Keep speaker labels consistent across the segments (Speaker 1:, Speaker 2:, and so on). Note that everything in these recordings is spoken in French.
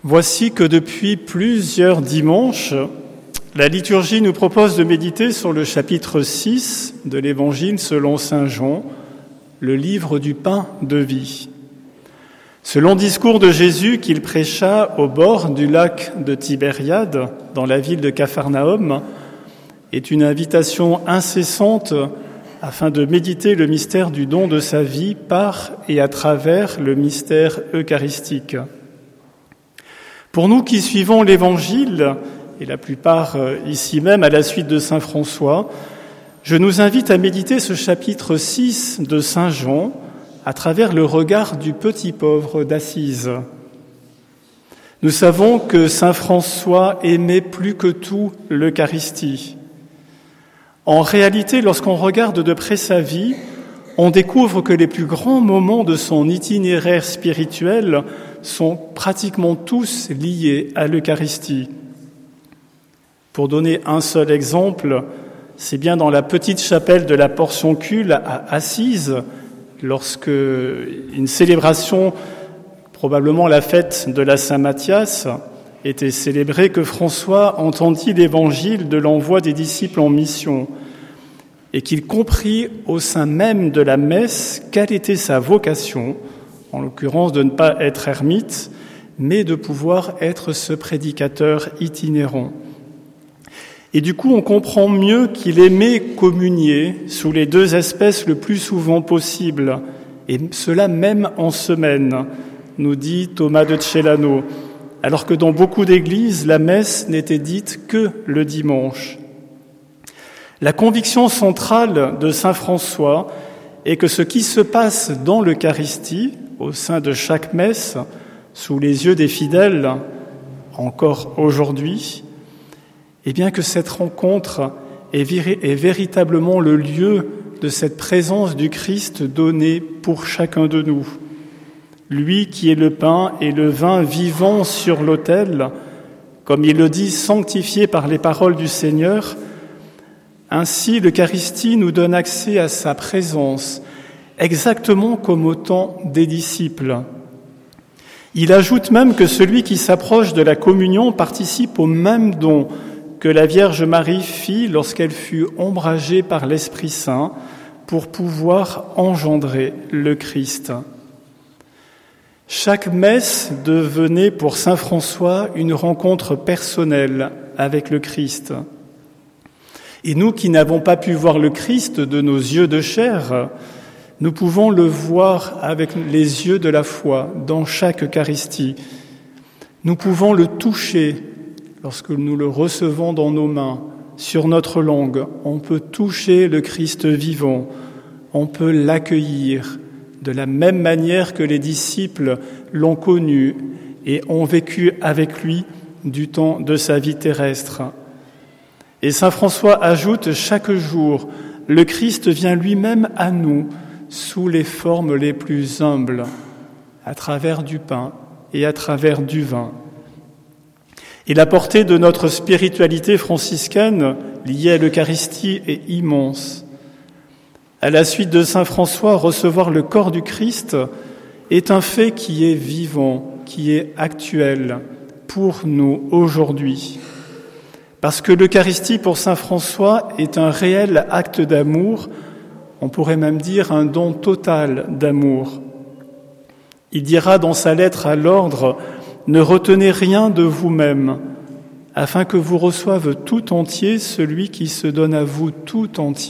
Speaker 1: Voici que depuis plusieurs dimanches, la liturgie nous propose de méditer sur le chapitre 6 de l'Évangile selon saint Jean, le livre du pain de vie. Ce long discours de Jésus qu'il prêcha au bord du lac de Tibériade, dans la ville de Capharnaüm, est une invitation incessante afin de méditer le mystère du don de sa vie par et à travers le mystère eucharistique. Pour nous qui suivons l'Évangile, et la plupart ici même à la suite de saint François, je nous invite à méditer ce chapitre 6 de saint Jean à travers le regard du petit pauvre d'Assise. Nous savons que saint François aimait plus que tout l'Eucharistie. En réalité, lorsqu'on regarde de près sa vie, on découvre que les plus grands moments de son itinéraire spirituel sont pratiquement tous liés à l'Eucharistie. Pour donner un seul exemple, c'est bien dans la petite chapelle de la Portioncule à Assise, lorsque une célébration, probablement la fête de la Saint-Matthias, était célébrée, que François entendit l'évangile de l'envoi des disciples en mission et qu'il comprit au sein même de la messe quelle était sa vocation, en l'occurrence de ne pas être ermite, mais de pouvoir être ce prédicateur itinérant. Et du coup, on comprend mieux qu'il aimait communier sous les deux espèces le plus souvent possible, et cela même en semaine, nous dit Thomas de Celano, alors que dans beaucoup d'églises, la messe n'était dite que le dimanche. La conviction centrale de saint François est que ce qui se passe dans l'Eucharistie, au sein de chaque messe, sous les yeux des fidèles, encore aujourd'hui, eh bien que cette rencontre est véritablement le lieu de cette présence du Christ donnée pour chacun de nous. Lui qui est le pain et le vin vivant sur l'autel, comme il le dit, sanctifié par les paroles du Seigneur. Ainsi, l'Eucharistie nous donne accès à sa présence, exactement comme au temps des disciples. Il ajoute même que celui qui s'approche de la communion participe au même don que la Vierge Marie fit lorsqu'elle fut ombragée par l'Esprit Saint pour pouvoir engendrer le Christ. Chaque messe devenait pour saint François une rencontre personnelle avec le Christ. Et nous qui n'avons pas pu voir le Christ de nos yeux de chair, nous pouvons le voir avec les yeux de la foi dans chaque Eucharistie. Nous pouvons le toucher lorsque nous le recevons dans nos mains, sur notre langue. On peut toucher le Christ vivant, on peut l'accueillir de la même manière que les disciples l'ont connu et ont vécu avec lui du temps de sa vie terrestre. Et saint François ajoute, chaque jour, le Christ vient lui-même à nous sous les formes les plus humbles, à travers du pain et à travers du vin. Et la portée de notre spiritualité franciscaine, liée à l'Eucharistie, est immense. À la suite de saint François, recevoir le corps du Christ est un fait qui est vivant, qui est actuel pour nous aujourd'hui. Parce que l'Eucharistie pour saint François est un réel acte d'amour, on pourrait même dire un don total d'amour. Il dira dans sa lettre à l'ordre « Ne retenez rien de vous-même, afin que vous reçoive tout entier celui qui se donne à vous tout entier. »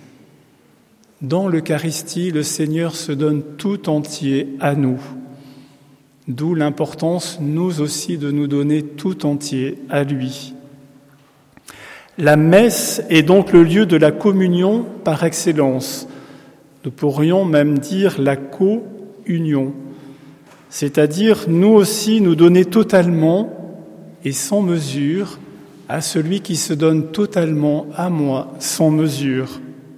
Speaker 1: Dans l'Eucharistie, le Seigneur se donne tout entier à nous. D'où l'importance, nous aussi, de nous donner tout entier à lui. La messe est donc le lieu de la communion par excellence. Nous pourrions même dire la co-union, c'est-à-dire nous aussi nous donner totalement et sans mesure à celui qui se donne totalement à moi sans mesure.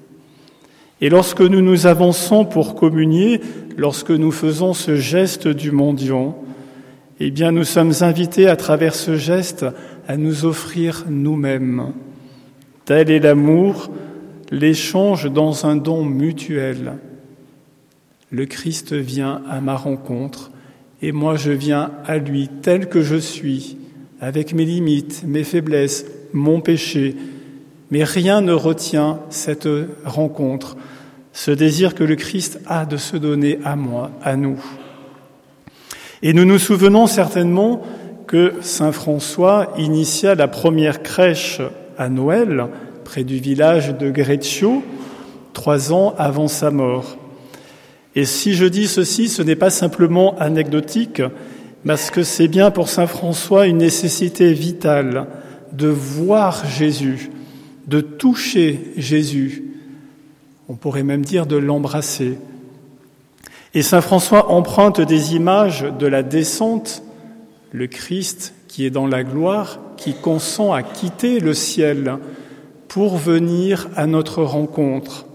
Speaker 1: Et lorsque nous nous avançons pour communier, lorsque nous faisons ce geste du mendiant, eh bien nous sommes invités à travers ce geste à nous offrir nous-mêmes. Tel est l'amour, l'échange dans un don mutuel. Le Christ vient à ma rencontre et moi je viens à lui tel que je suis, avec mes limites, mes faiblesses, mon péché. Mais rien ne retient cette rencontre, ce désir que le Christ a de se donner à moi, à nous. Et nous nous souvenons certainement que saint François initia la première crèche à Noël, près du village de Greccio, 3 ans avant sa mort. Et si je dis ceci, ce n'est pas simplement anecdotique, parce que c'est bien pour saint François une nécessité vitale de voir Jésus, de toucher Jésus. On pourrait même dire de l'embrasser. Et saint François emprunte des images de la descente, le Christ qui est dans la gloire, qui consent à quitter le ciel pour venir à notre rencontre.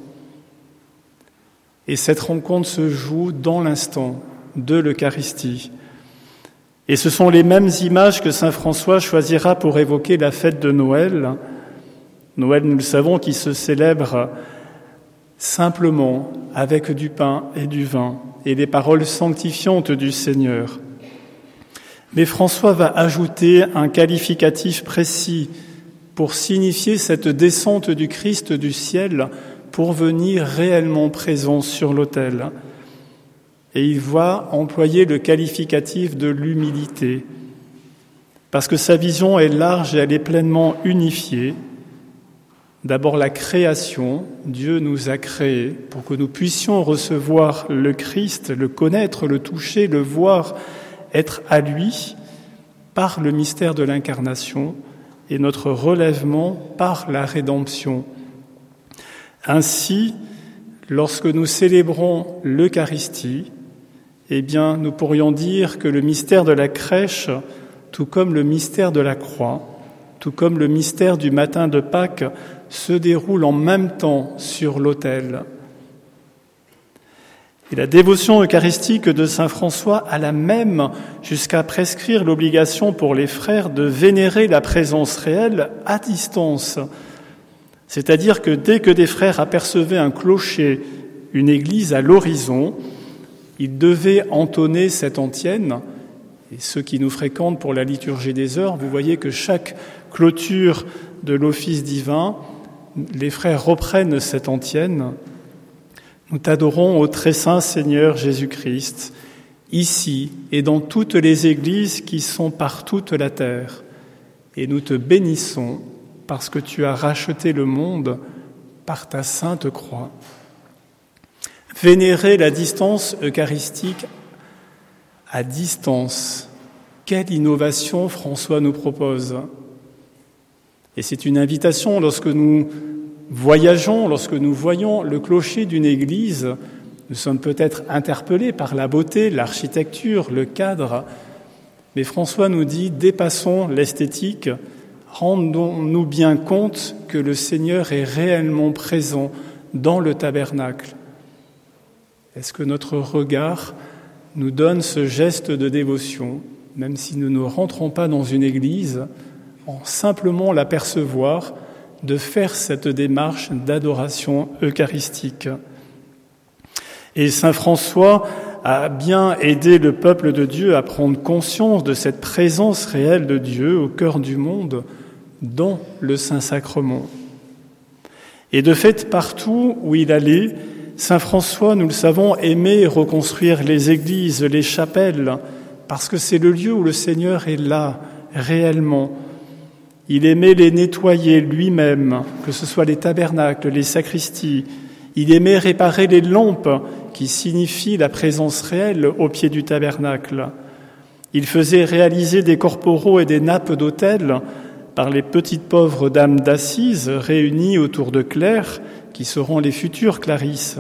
Speaker 1: Et cette rencontre se joue dans l'instant de l'Eucharistie. Et ce sont les mêmes images que saint François choisira pour évoquer la fête de Noël. Noël, nous le savons, qui se célèbre simplement avec du pain et du vin et les paroles sanctifiantes du Seigneur. Mais François va ajouter un qualificatif précis pour signifier cette descente du Christ du ciel pour venir réellement présent sur l'autel. Et il va employer le qualificatif de l'humilité, parce que sa vision est large et elle est pleinement unifiée. D'abord la création, Dieu nous a créés pour que nous puissions recevoir le Christ, le connaître, le toucher, le voir, être à lui par le mystère de l'incarnation et notre relèvement par la rédemption. Ainsi, lorsque nous célébrons l'Eucharistie, eh bien, nous pourrions dire que le mystère de la crèche, tout comme le mystère de la croix, tout comme le mystère du matin de Pâques, se déroule en même temps sur l'autel. Et la dévotion eucharistique de saint François a la même jusqu'à prescrire l'obligation pour les frères de vénérer la présence réelle à distance. C'est-à-dire que dès que des frères apercevaient un clocher, une église à l'horizon, ils devaient entonner cette antienne. Et ceux qui nous fréquentent pour la liturgie des heures, vous voyez que chaque clôture de l'office divin, les frères reprennent cette antienne. Nous t'adorons au très saint Seigneur Jésus-Christ, ici et dans toutes les églises qui sont par toute la terre. Et nous te bénissons parce que tu as racheté le monde par ta sainte croix. Vénérer la distance eucharistique à distance. Quelle innovation François nous propose. Et c'est une invitation lorsque nous voyageons, lorsque nous voyons le clocher d'une église, nous sommes peut-être interpellés par la beauté, l'architecture, le cadre, mais François nous dit, dépassons l'esthétique, rendons-nous bien compte que le Seigneur est réellement présent dans le tabernacle. Est-ce que notre regard nous donne ce geste de dévotion, même si nous ne rentrons pas dans une église, en simplement l'apercevoir, de faire cette démarche d'adoration eucharistique. Et saint François a bien aidé le peuple de Dieu à prendre conscience de cette présence réelle de Dieu au cœur du monde dans le Saint-Sacrement. Et de fait, partout où il allait, saint François, nous le savons, aimait reconstruire les églises, les chapelles, parce que c'est le lieu où le Seigneur est là, réellement. Il aimait les nettoyer lui-même, que ce soit les tabernacles, les sacristies. Il aimait réparer les lampes, qui signifient la présence réelle au pied du tabernacle. Il faisait réaliser des corporaux et des nappes d'autel par les petites pauvres dames d'Assise réunies autour de Claire, qui seront les futures Clarisses.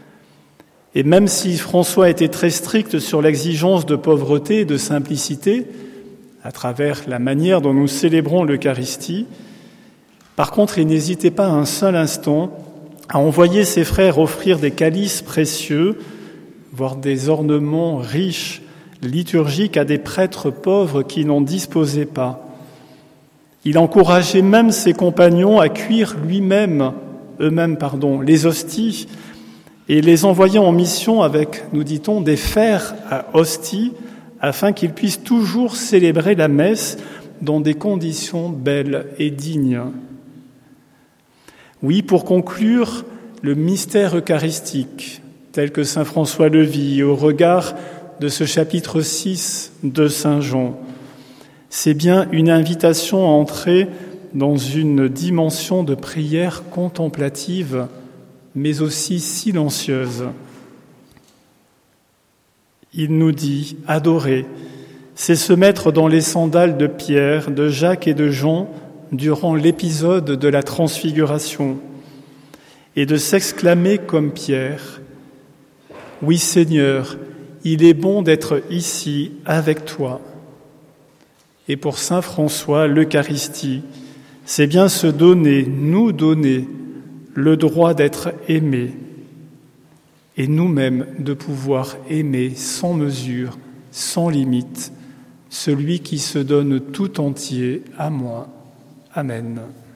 Speaker 1: Et même si François était très strict sur l'exigence de pauvreté et de simplicité, à travers la manière dont nous célébrons l'Eucharistie, par contre, il n'hésitait pas un seul instant à envoyer ses frères offrir des calices précieux, voire des ornements riches, liturgiques à des prêtres pauvres qui n'en disposaient pas. Il encourageait même ses compagnons à cuire eux-mêmes, les hosties, et les envoyait en mission avec, nous dit-on, des fers à hosties, afin qu'ils puissent toujours célébrer la messe dans des conditions belles et dignes. Oui, pour conclure, le mystère eucharistique, tel que saint François le vit au regard de ce chapitre 6 de saint Jean, c'est bien une invitation à entrer dans une dimension de prière contemplative, mais aussi silencieuse. Il nous dit « adorer », c'est se mettre dans les sandales de Pierre, de Jacques et de Jean durant l'épisode de la Transfiguration et de s'exclamer comme Pierre « Oui Seigneur, il est bon d'être ici avec toi ». Et pour saint François, l'Eucharistie, c'est bien se donner, nous donner, le droit d'être aimés et nous-mêmes de pouvoir aimer sans mesure, sans limite, celui qui se donne tout entier à moi. Amen.